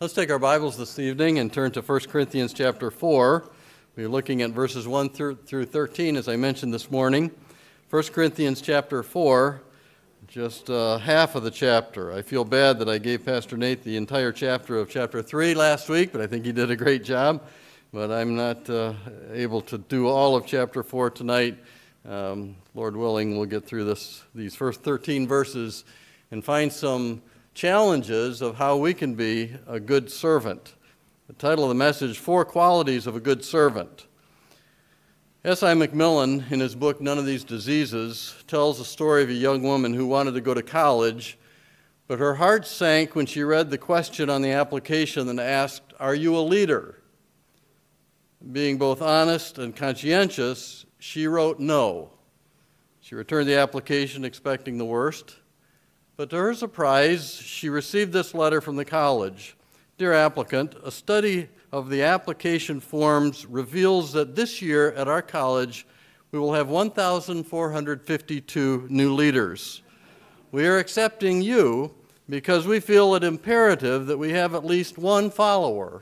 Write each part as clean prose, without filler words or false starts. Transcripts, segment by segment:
Let's take our Bibles this evening and turn to 1 Corinthians chapter 4. We're looking at verses 1 through 13, as I mentioned this morning. 1 Corinthians chapter 4, just half of the chapter. I feel bad that I gave Pastor Nate the entire chapter of chapter 3 last week, but I think he did a great job. But I'm not able to do all of chapter 4 tonight. Lord willing, we'll get through these first 13 verses and find some challenges of how we can be a good servant. The title of the message, Four Qualities of a Good Servant. S.I. McMillan, in his book, None of These Diseases, tells the story of a young woman who wanted to go to college, but her heart sank when she read the question on the application that asked, "Are you a leader?" Being both honest and conscientious, she wrote no. She returned the application expecting the worst. But to her surprise, she received this letter from the college. "Dear applicant, a study of the application forms reveals that this year at our college we will have 1,452 new leaders. We are accepting you because we feel it imperative that we have at least one follower."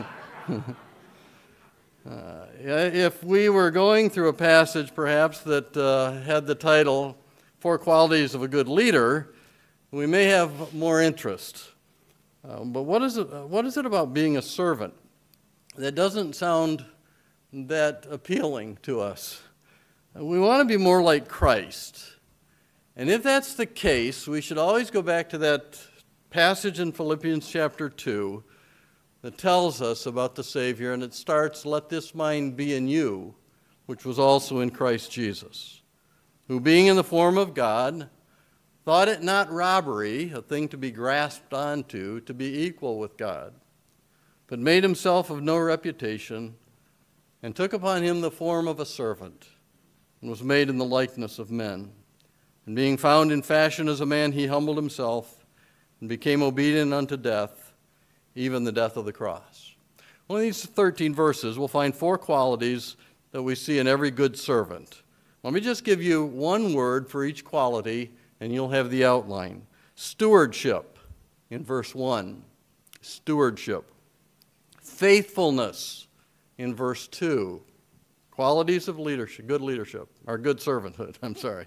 If we were going through a passage perhaps that had the title, Four Qualities of a Good Leader, we may have more interest. But what is it about being a servant that doesn't sound that appealing to us? We want to be more like Christ. And if that's the case, we should always go back to that passage in Philippians chapter 2 that tells us about the Savior, and it starts, "Let this mind be in you, which was also in Christ Jesus, who being in the form of God, thought it not robbery, a thing to be grasped onto, to be equal with God, but made himself of no reputation, and took upon him the form of a servant, and was made in the likeness of men. And being found in fashion as a man, he humbled himself, and became obedient unto death, even the death of the cross." Well, in these 13 verses, we'll find four qualities that we see in every good servant. Let me just give you one word for each quality, and you'll have the outline. Stewardship, in verse 1. Stewardship. Faithfulness, in verse 2. Qualities of leadership, good leadership, or good servanthood, I'm sorry.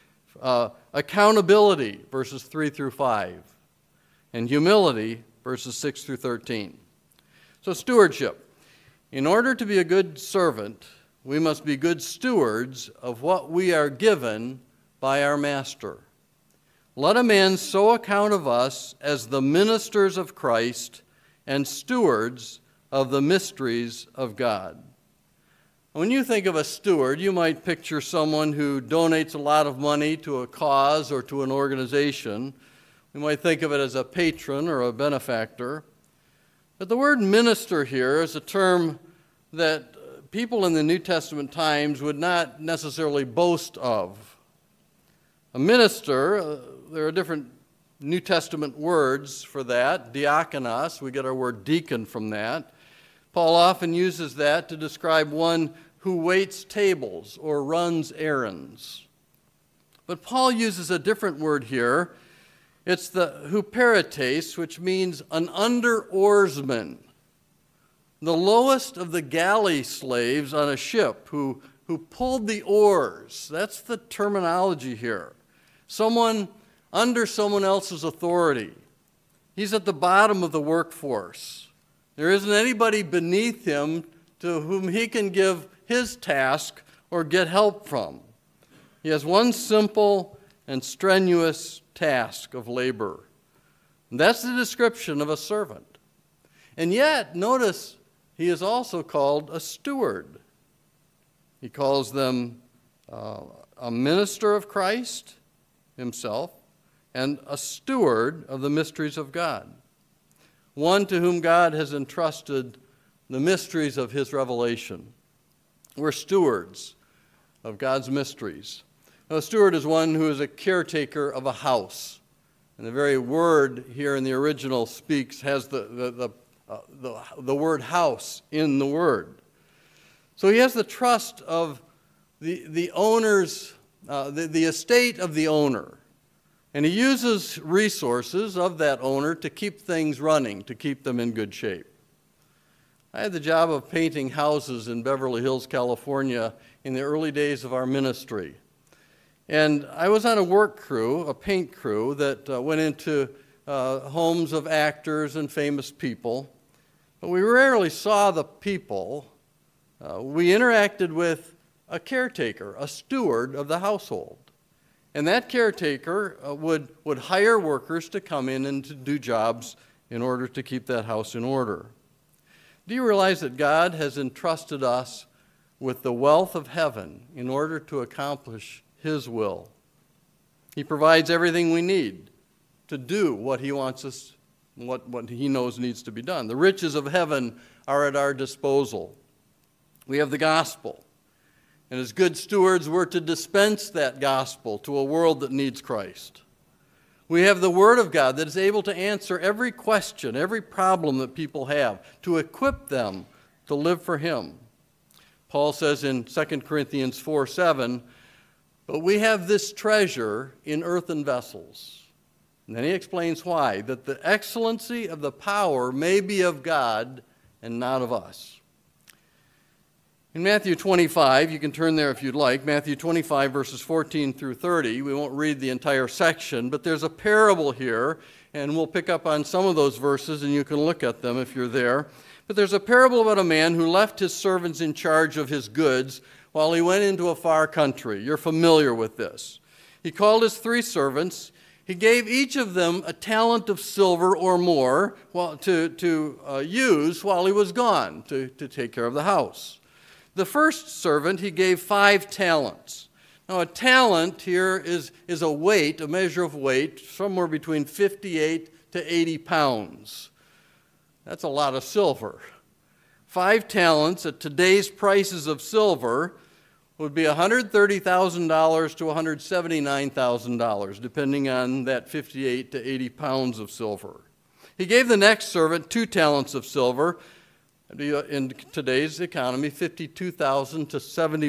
Accountability, verses 3 through 5. And humility, verses 6 through 13. So stewardship. In order to be a good servant, we must be good stewards of what we are given by our master. "Let a man so account of us as the ministers of Christ and stewards of the mysteries of God." When you think of a steward, you might picture someone who donates a lot of money to a cause or to an organization. We might think of it as a patron or a benefactor. But the word minister here is a term that people in the New Testament times would not necessarily boast of. A minister, there are different New Testament words for that. Diakonos, we get our word deacon from that. Paul often uses that to describe one who waits tables or runs errands. But Paul uses a different word here. It's the huperetes, which means an under-oarsman, the lowest of the galley slaves on a ship who pulled the oars. That's the terminology here. Someone under someone else's authority. He's at the bottom of the workforce. There isn't anybody beneath him to whom he can give his task or get help from. He has one simple and strenuous task of labor. And that's the description of a servant. And yet, notice, he is also called a steward. He calls them a minister of Christ himself and a steward of the mysteries of God. One to whom God has entrusted the mysteries of his revelation. We're stewards of God's mysteries. Now, a steward is one who is a caretaker of a house. And the very word here in the original has the word house in the word. So he has the trust of the owner's, the estate of the owner. And he uses resources of that owner to keep things running, to keep them in good shape. I had the job of painting houses in Beverly Hills, California in the early days of our ministry. And I was on a work crew, a paint crew, that went into homes of actors and famous people. But we rarely saw the people. We interacted with a caretaker, a steward of the household. And that caretaker would hire workers to come in and to do jobs in order to keep that house in order. Do you realize that God has entrusted us with the wealth of heaven in order to accomplish His will? He provides everything we need to do what He wants us, what He knows needs to be done. The riches of heaven are at our disposal. We have the gospel. And as good stewards, we're to dispense that gospel to a world that needs Christ. We have the Word of God that is able to answer every question, every problem that people have, to equip them to live for Him. Paul says in 2 Corinthians 4:7, "But we have this treasure in earthen vessels." And then he explains why, that the excellency of the power may be of God and not of us. In Matthew 25, you can turn there if you'd like, Matthew 25 verses 14 through 30. We won't read the entire section, but there's a parable here, and we'll pick up on some of those verses, and you can look at them if you're there. But there's a parable about a man who left his servants in charge of his goods while he went into a far country. You're familiar with this. He called his 3 servants. He gave each of them a talent of silver or more to use while he was gone, to take care of the house. The first servant he gave 5 talents. Now a talent here is a weight, a measure of weight, somewhere between 58 to 80 pounds. That's a lot of silver. 5 talents at today's prices of silver would be $130,000 to $179,000, depending on that 58 to 80 pounds of silver. He gave the next servant 2 talents of silver. In today's economy, $52,000 to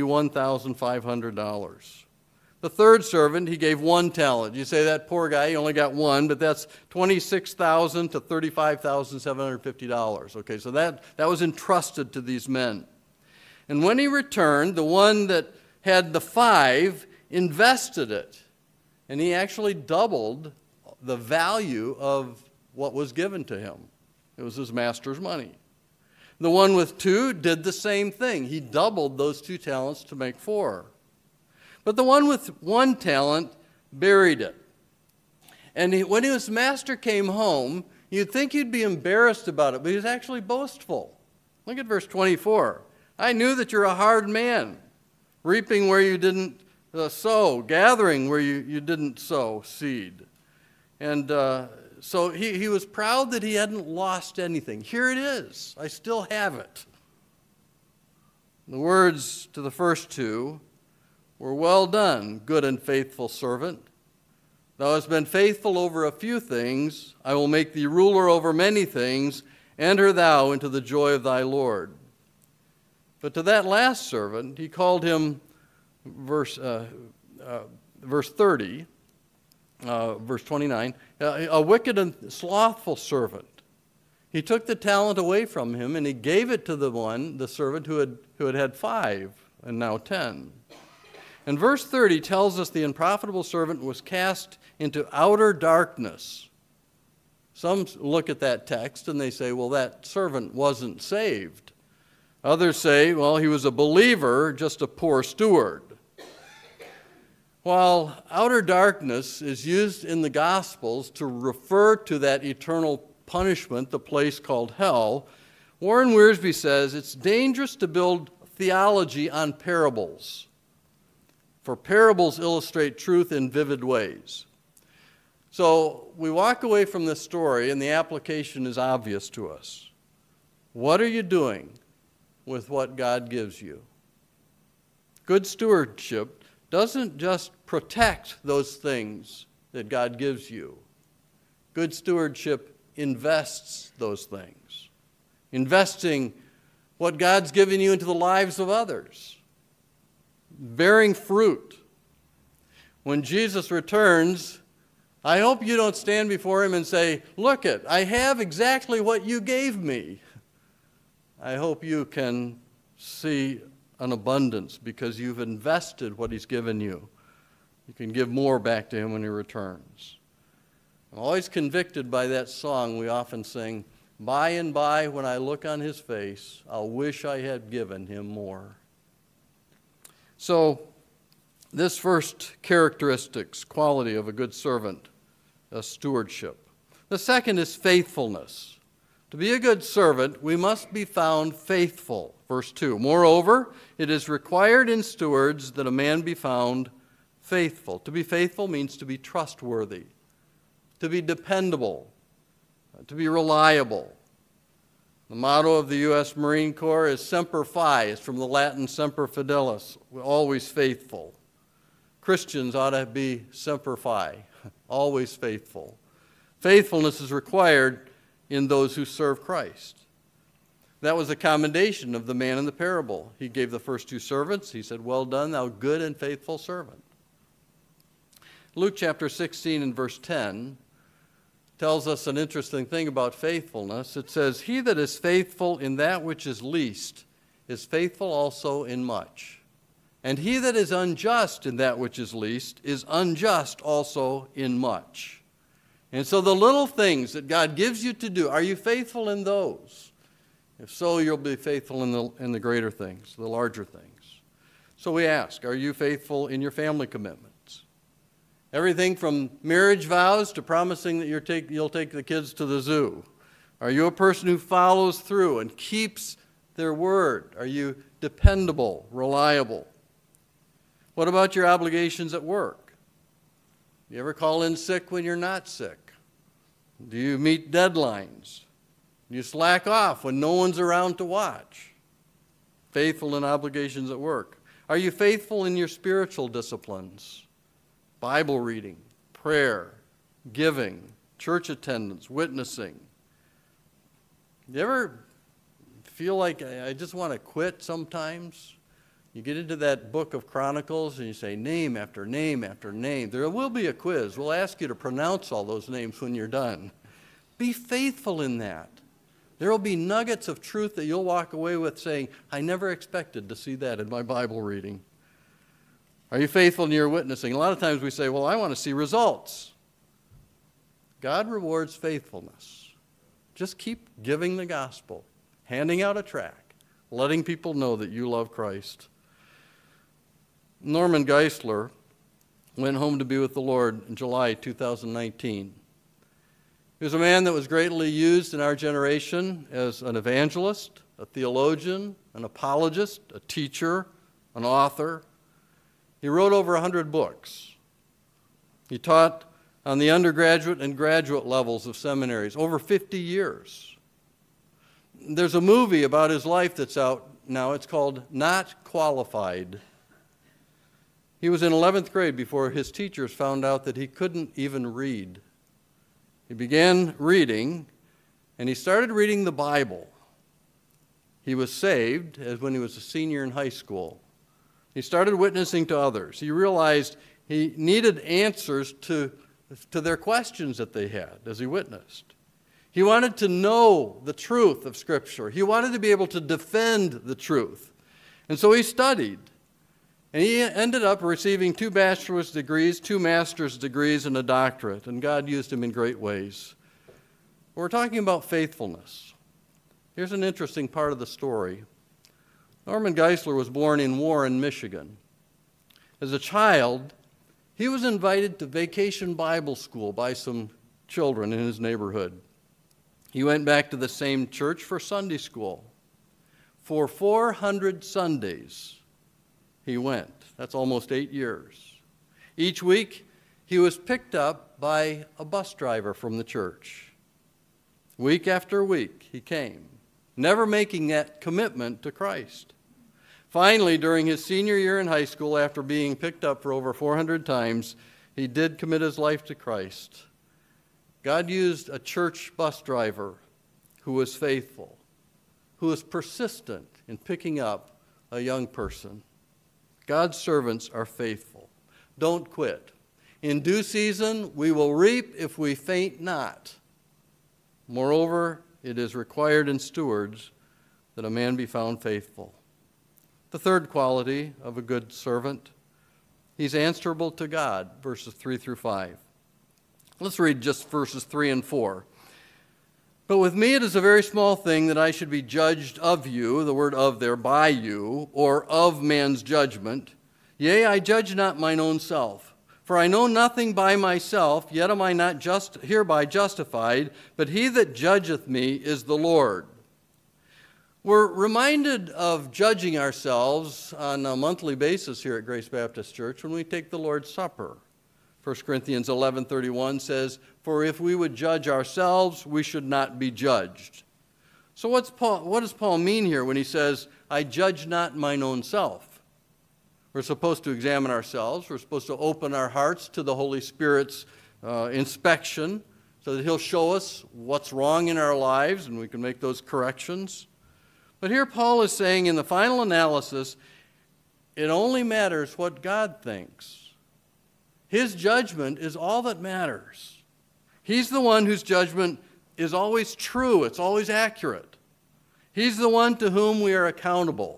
$71,500. The third servant, he gave 1 talent. You say, that poor guy, he only got 1, but that's $26,000 to $35,750. Okay, so that was entrusted to these men. And when he returned, the one that had the 5 invested it. And he actually doubled the value of what was given to him. It was his master's money. The one with 2 did the same thing. He doubled those 2 talents to make 4. But the one with 1 talent buried it. And when his master came home, you'd think he'd be embarrassed about it, but he was actually boastful. Look at verse 24. "I knew that you're a hard man, reaping where you didn't sow, gathering where you didn't sow seed." And so he was proud that he hadn't lost anything. Here it is. I still have it. The words to the first 2 were, "Well done, good and faithful servant. Thou hast been faithful over a few things. I will make thee ruler over many things. Enter thou into the joy of thy Lord." But to that last servant, he called him, verse 30, verse 29, a wicked and slothful servant. He took the talent away from him, and he gave it to the servant who had 5 and now 10. And verse 30 tells us the unprofitable servant was cast into outer darkness. Some look at that text and they say, well, that servant wasn't saved. Others say, well, he was a believer, just a poor steward. While outer darkness is used in the Gospels to refer to that eternal punishment, the place called hell, Warren Wiersbe says it's dangerous to build theology on parables, for parables illustrate truth in vivid ways. So we walk away from this story and the application is obvious to us. What are you doing with what God gives you? Good stewardship doesn't just protect those things that God gives you. Good stewardship invests those things. Investing what God's given you into the lives of others. Bearing fruit. When Jesus returns, I hope you don't stand before him and say, look it, I have exactly what you gave me. I hope you can see an abundance because you've invested what he's given you. You can give more back to him when he returns. I'm always convicted by that song we often sing, by and by when I look on his face, I'll wish I had given him more. So this first characteristics, quality of a good servant, stewardship. The second is faithfulness. To be a good servant, we must be found faithful. Verse 2, moreover, it is required in stewards that a man be found faithful. To be faithful means to be trustworthy, to be dependable, to be reliable. The motto of the U.S. Marine Corps is Semper Fi. It's from the Latin Semper Fidelis, always faithful. Christians ought to be Semper Fi, always faithful. Faithfulness is required in those who serve Christ. That was a commendation of the man in the parable. He gave the first two servants. He said, well done, thou good and faithful servant. Luke chapter 16 and verse 10 tells us an interesting thing about faithfulness. It says, he that is faithful in that which is least is faithful also in much. And he that is unjust in that which is least is unjust also in much. And so the little things that God gives you to do, are you faithful in those? If so, you'll be faithful in the greater things, the larger things. So we ask, are you faithful in your family commitments? Everything from marriage vows to promising that you'll take the kids to the zoo. Are you a person who follows through and keeps their word? Are you dependable, reliable? What about your obligations at work? Do you ever call in sick when you're not sick? Do you meet deadlines? Do you slack off when no one's around to watch? Faithful in obligations at work. Are you faithful in your spiritual disciplines? Bible reading, prayer, giving, church attendance, witnessing. Do you ever feel like I just want to quit sometimes? You get into that book of Chronicles and you say name after name after name. There will be a quiz. We'll ask you to pronounce all those names when you're done. Be faithful in that. There will be nuggets of truth that you'll walk away with saying, I never expected to see that in my Bible reading. Are you faithful in your witnessing? A lot of times we say, well, I want to see results. God rewards faithfulness. Just keep giving the gospel, handing out a tract, letting people know that you love Christ. Norman Geisler went home to be with the Lord in July 2019. He was a man that was greatly used in our generation as an evangelist, a theologian, an apologist, a teacher, an author. He wrote over 100 books. He taught on the undergraduate and graduate levels of seminaries over 50 years. There's a movie about his life that's out now. It's called Not Qualified. He was in 11th grade before his teachers found out that he couldn't even read. He began reading, and he started reading the Bible. He was saved as when he was a senior in high school. He started witnessing to others. He realized he needed answers to their questions that they had as he witnessed. He wanted to know the truth of Scripture. He wanted to be able to defend the truth. And so he studied. And he ended up receiving 2 bachelor's degrees, 2 master's degrees, and a doctorate. And God used him in great ways. We're talking about faithfulness. Here's an interesting part of the story. Norman Geisler was born in Warren, Michigan. As a child, he was invited to Vacation Bible School by some children in his neighborhood. He went back to the same church for Sunday school. For 400 Sundays, he went. That's almost 8 years. Each week, he was picked up by a bus driver from the church. Week after week, he came, never making that commitment to Christ. Finally, during his senior year in high school, after being picked up for over 400 times, he did commit his life to Christ. God used a church bus driver who was faithful, who was persistent in picking up a young person. God's servants are faithful. Don't quit. In due season we will reap if we faint not. Moreover, it is required in stewards that a man be found faithful. The third quality of a good servant, he's answerable to God, verses 3 through 5. Let's read just verses 3 and 4. But with me it is a very small thing that I should be judged of you, the word of there, by you, or of man's judgment. Yea, I judge not mine own self. For I know nothing by myself, yet am I not hereby justified, but he that judgeth me is the Lord. We're reminded of judging ourselves on a monthly basis here at Grace Baptist Church when we take the Lord's Supper. 1 Corinthians 11:31 says, "For if we would judge ourselves, we should not be judged." So what does Paul mean here when he says, "I judge not mine own self"? We're supposed to examine ourselves. We're supposed to open our hearts to the Holy Spirit's inspection so that he'll show us what's wrong in our lives and we can make those corrections. But here Paul is saying in the final analysis, it only matters what God thinks. His judgment is all that matters. He's the one whose judgment is always true. It's always accurate. He's the one to whom we are accountable.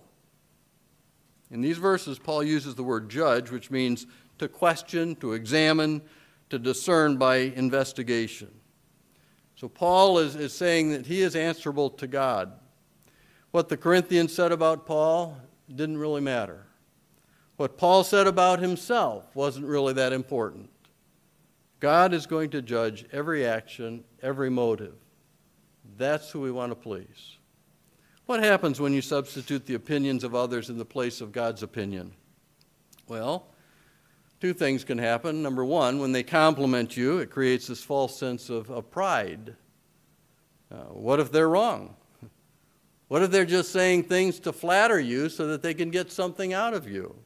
In these verses, Paul uses the word judge, which means to question, to examine, to discern by investigation. So Paul is saying that he is answerable to God. What the Corinthians said about Paul didn't really matter. What Paul said about himself wasn't really that important. God is going to judge every action, every motive. That's who we want to please. What happens when you substitute the opinions of others in the place of God's opinion? Well, two things can happen. Number one, when they compliment you, it creates this false sense of pride. What if they're wrong? What if they're just saying things to flatter you so that they can get something out of you?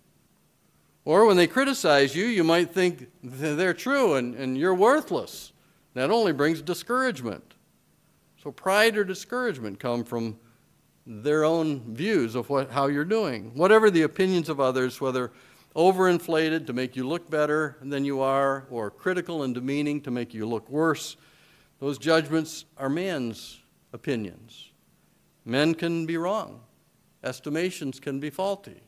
Or when they criticize you, you might think they're true and you're worthless. That only brings discouragement. So pride or discouragement come from their own views of how you're doing. Whatever the opinions of others, whether overinflated to make you look better than you are, or critical and demeaning to make you look worse, those judgments are man's opinions. Men can be wrong. Estimations can be faulty.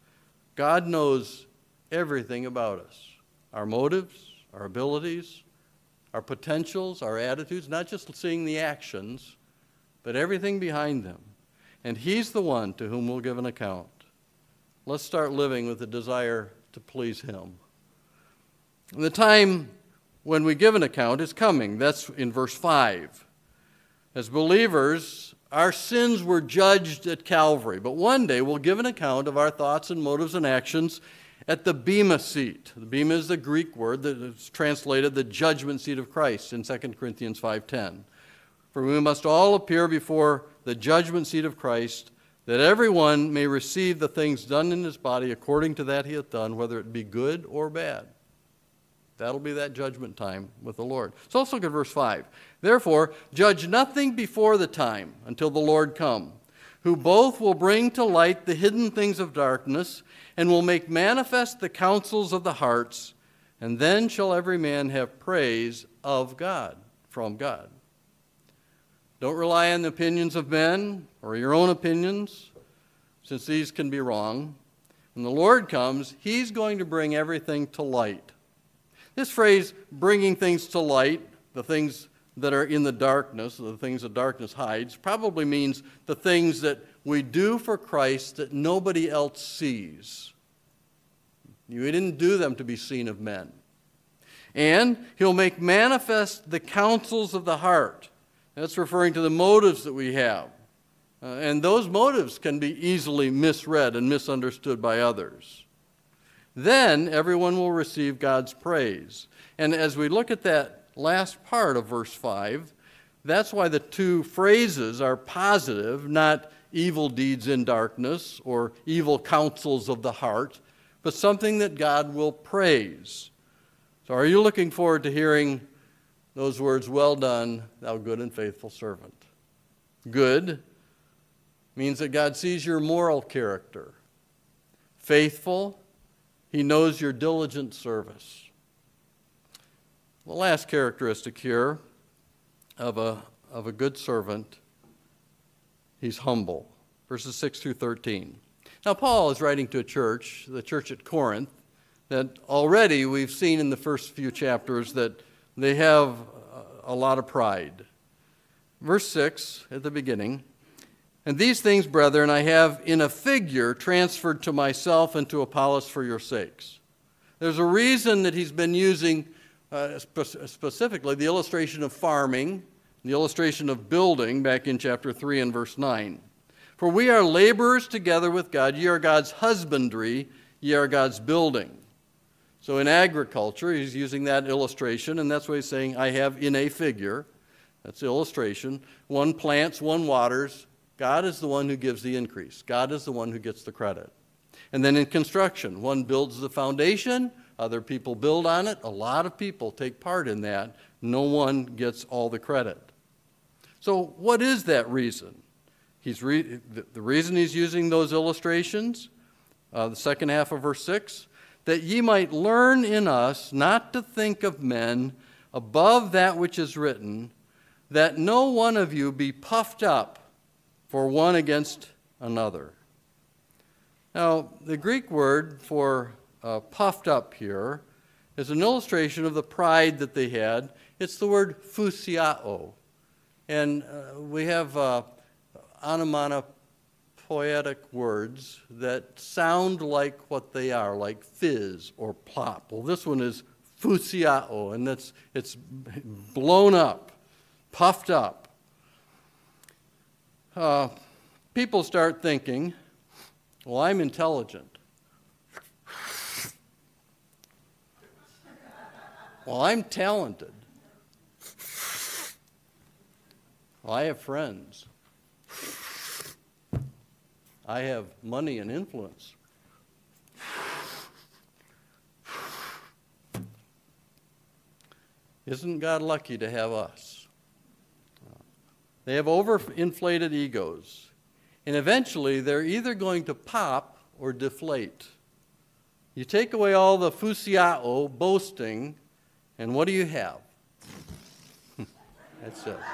God knows everything about us, our motives, our abilities, our potentials, our attitudes, not just seeing the actions, but everything behind them. And he's the one to whom we'll give an account. Let's start living with a desire to please him. And the time when we give an account is coming. That's in verse 5. As believers, our sins were judged at Calvary, but one day we'll give an account of our thoughts and motives and actions at the Bema seat. The Bema is the Greek word that is translated the judgment seat of Christ in 2 Corinthians 5:10. For we must all appear before the judgment seat of Christ, that everyone may receive the things done in his body according to that he hath done, whether it be good or bad. That'll be that judgment time with the Lord. So let's look at verse 5. Therefore, judge nothing before the time until the Lord come, who both will bring to light the hidden things of darkness and will make manifest the counsels of the hearts, and then shall every man have praise of God, from God. Don't rely on the opinions of men or your own opinions, since these can be wrong. When the Lord comes, he's going to bring everything to light. This phrase, bringing things to light, the things that are in the darkness, the things that darkness hides, probably means the things that we do for Christ that nobody else sees. You didn't do them to be seen of men. And he'll make manifest the counsels of the heart. That's referring to the motives that we have. And those motives can be easily misread and misunderstood by others. Then everyone will receive God's praise. And as we look at that last part of verse 5, that's why the two phrases are positive, not evil deeds in darkness or evil counsels of the heart, but something that God will praise. So are you looking forward to hearing those words, "Well done, thou good and faithful servant"? Good means that God sees your moral character. Faithful, he knows your diligent service. The last characteristic here of a good servant, he's humble. Verses 6 through 13. Now, Paul is writing to a church, the church at Corinth, that already we've seen in the first few chapters that they have a lot of pride. Verse 6 at the beginning, "And these things, brethren, I have in a figure transferred to myself and to Apollos for your sakes." There's a reason that he's been using specifically the illustration of farming, the illustration of building back in chapter 3 and verse 9. "For we are laborers together with God. Ye are God's husbandry, ye are God's building." So in agriculture, he's using that illustration, and that's what he's saying, I have in a figure. That's the illustration. One plants, one waters. God is the one who gives the increase. God is the one who gets the credit. And then in construction, one builds the foundation, other people build on it. A lot of people take part in that. No one gets all the credit. So what is that reason? The reason he's using those illustrations, the second half of verse 6, that ye might learn in us not to think of men above that which is written, that no one of you be puffed up for one against another. Now, the Greek word for puffed up here is an illustration of the pride that they had. It's the word phusiao. And we have onomatopoetic words that sound like what they are, like fizz or plop. Well, this one is phusiao, and it's blown up, puffed up. People start thinking, well, I'm intelligent. Well, I'm talented. Well, I have friends. I have money and influence. Isn't God lucky to have us? They have overinflated egos. And eventually, they're either going to pop or deflate. You take away all the phusiao, boasting, and what do you have? That's it.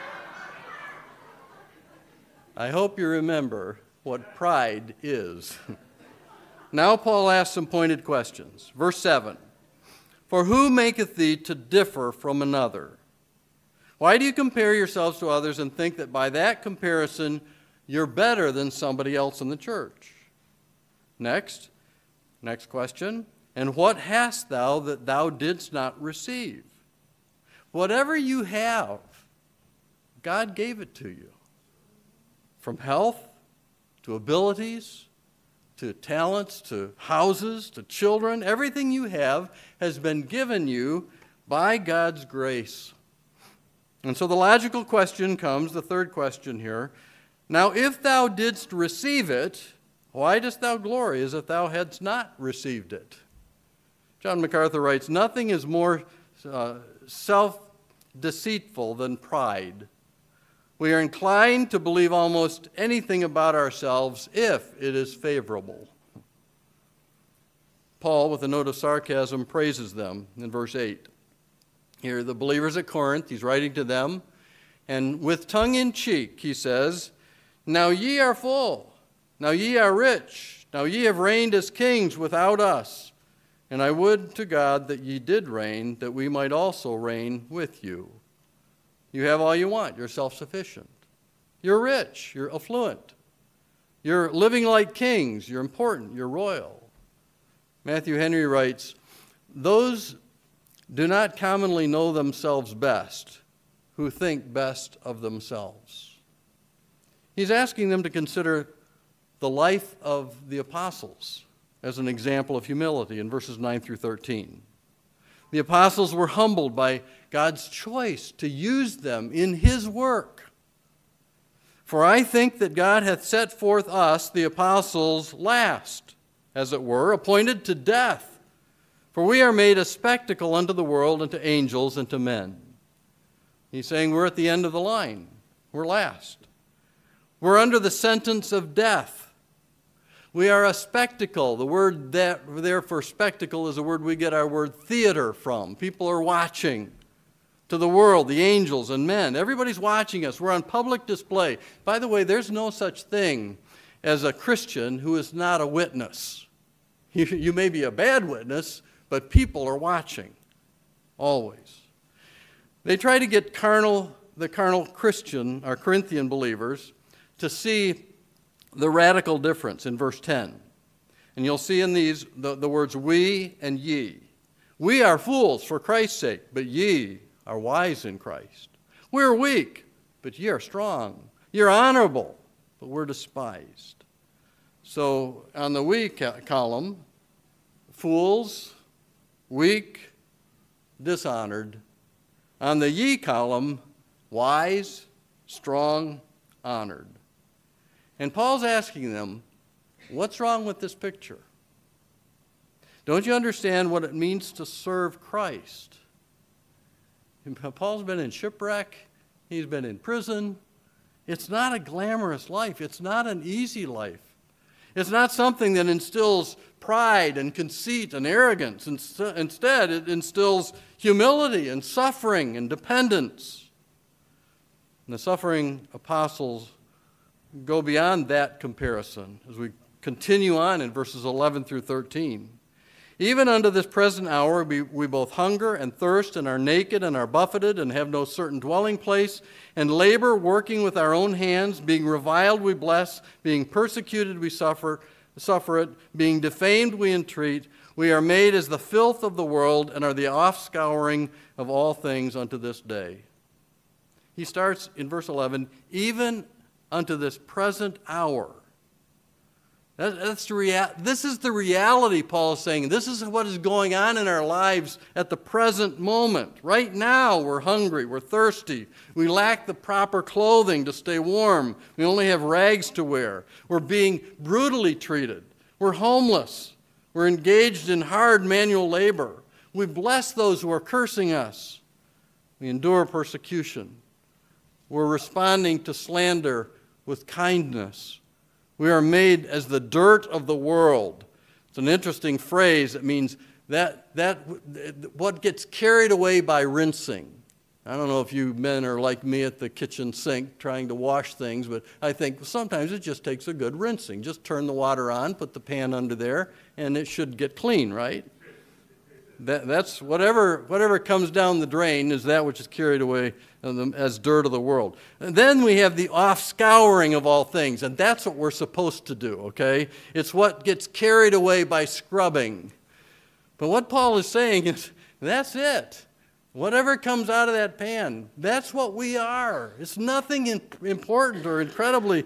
I hope you remember what pride is. Now Paul asks some pointed questions. Verse 7, "For who maketh thee to differ from another? Why do you compare yourselves to others and think that by that comparison you're better than somebody else in the church?" Next question, "And what hast thou that thou didst not receive?" Whatever you have, God gave it to you. From health to abilities to talents to houses to children, everything you have has been given you by God's grace. And so the logical question comes, the third question here. Now, if thou didst receive it, why dost thou glory as if thou hadst not received it? John MacArthur writes, "Nothing is more self-deceitful than pride. We are inclined to believe almost anything about ourselves if it is favorable." Paul, with a note of sarcasm, praises them in verse 8. Here, the believers at Corinth, he's writing to them, and with tongue in cheek, he says, "Now ye are full, now ye are rich, now ye have reigned as kings without us. And I would to God that ye did reign, that we might also reign with you." You have all you want. You're self-sufficient. You're rich. You're affluent. You're living like kings. You're important. You're royal. Matthew Henry writes, "Those do not commonly know themselves best who think best of themselves." He's asking them to consider the life of the apostles as an example of humility in verses 9 through 13. The apostles were humbled by God's choice to use them in his work. "For I think that God hath set forth us, the apostles, last, as it were, appointed to death. For we are made a spectacle unto the world, and to angels, and to men." He's saying we're at the end of the line. We're last. We're under the sentence of death. We are a spectacle. The word that there for spectacle is a word we get our word theater from. People are watching. To the world, the angels and men. Everybody's watching us. We're on public display. By the way, there's no such thing as a Christian who is not a witness. You may be a bad witness, but people are watching. Always. They try to get the carnal Christian, or Corinthian believers, to see the radical difference in verse 10. And you'll see in these the words we and ye. We are fools for Christ's sake, but ye are wise in Christ. We're weak, but ye are strong. You're honorable, but we're despised. So on the we column, fools, weak, dishonored. On the ye column, wise, strong, honored. And Paul's asking them, what's wrong with this picture? Don't you understand what it means to serve Christ? Paul's been in shipwreck. He's been in prison. It's not a glamorous life. It's not an easy life. It's not something that instills pride and conceit and arrogance. Instead, it instills humility and suffering and dependence. And the suffering apostles go beyond that comparison as we continue on in verses 11 through 13. Even unto this present hour we both hunger and thirst and are naked and are buffeted and have no certain dwelling place and labor working with our own hands, being reviled we bless, being persecuted we suffer it, being defamed we entreat. We are made as the filth of the world and are the offscouring of all things unto this day. He starts in verse 11, even unto this present hour. This is the reality, Paul is saying. This is what is going on in our lives at the present moment. Right now, we're hungry, we're thirsty. We lack the proper clothing to stay warm. We only have rags to wear. We're being brutally treated. We're homeless. We're engaged in hard manual labor. We bless those who are cursing us. We endure persecution. We're responding to slander with kindness. We are made as the dirt of the world. It's an interesting phrase. It means that what gets carried away by rinsing. I don't know if you men are like me at the kitchen sink trying to wash things, but I think sometimes it just takes a good rinsing. Just turn the water on, put the pan under there, and it should get clean, right? That's whatever comes down the drain is that which is carried away as dirt of the world. And then we have the off-scouring of all things, and that's what we're supposed to do, okay? It's what gets carried away by scrubbing. But what Paul is saying is, that's it. Whatever comes out of that pan, that's what we are. It's nothing important or incredibly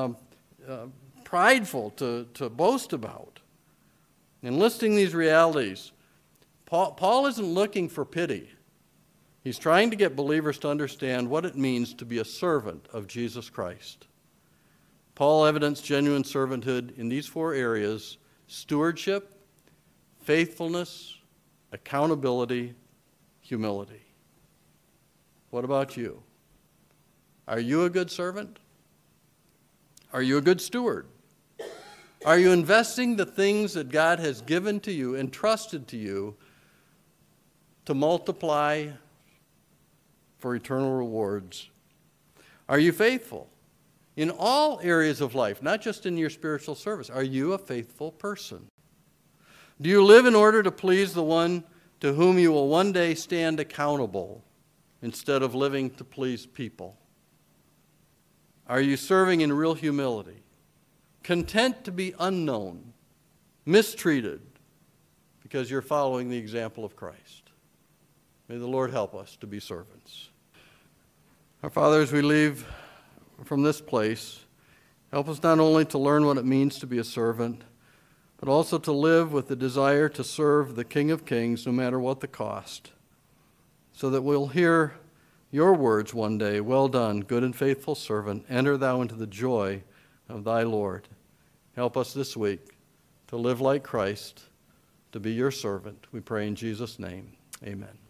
prideful to boast about. In listing these realities, Paul isn't looking for pity. He's trying to get believers to understand what it means to be a servant of Jesus Christ. Paul evidenced genuine servanthood in these 4 areas: stewardship, faithfulness, accountability, humility. What about you? Are you a good servant? Are you a good steward? Are you investing the things that God has given to you, entrusted to you, to multiply for eternal rewards? Are you faithful in all areas of life, not just in your spiritual service? Are you a faithful person? Do you live in order to please the one to whom you will one day stand accountable instead of living to please people? Are you serving in real humility, content to be unknown, mistreated, because you're following the example of Christ? May the Lord help us to be servants. Our Father, as we leave from this place, help us not only to learn what it means to be a servant, but also to live with the desire to serve the King of Kings no matter what the cost, so that we'll hear your words one day, "Well done, good and faithful servant, enter thou into the joy of thy Lord." Help us this week to live like Christ, to be your servant. We pray in Jesus' name. Amen.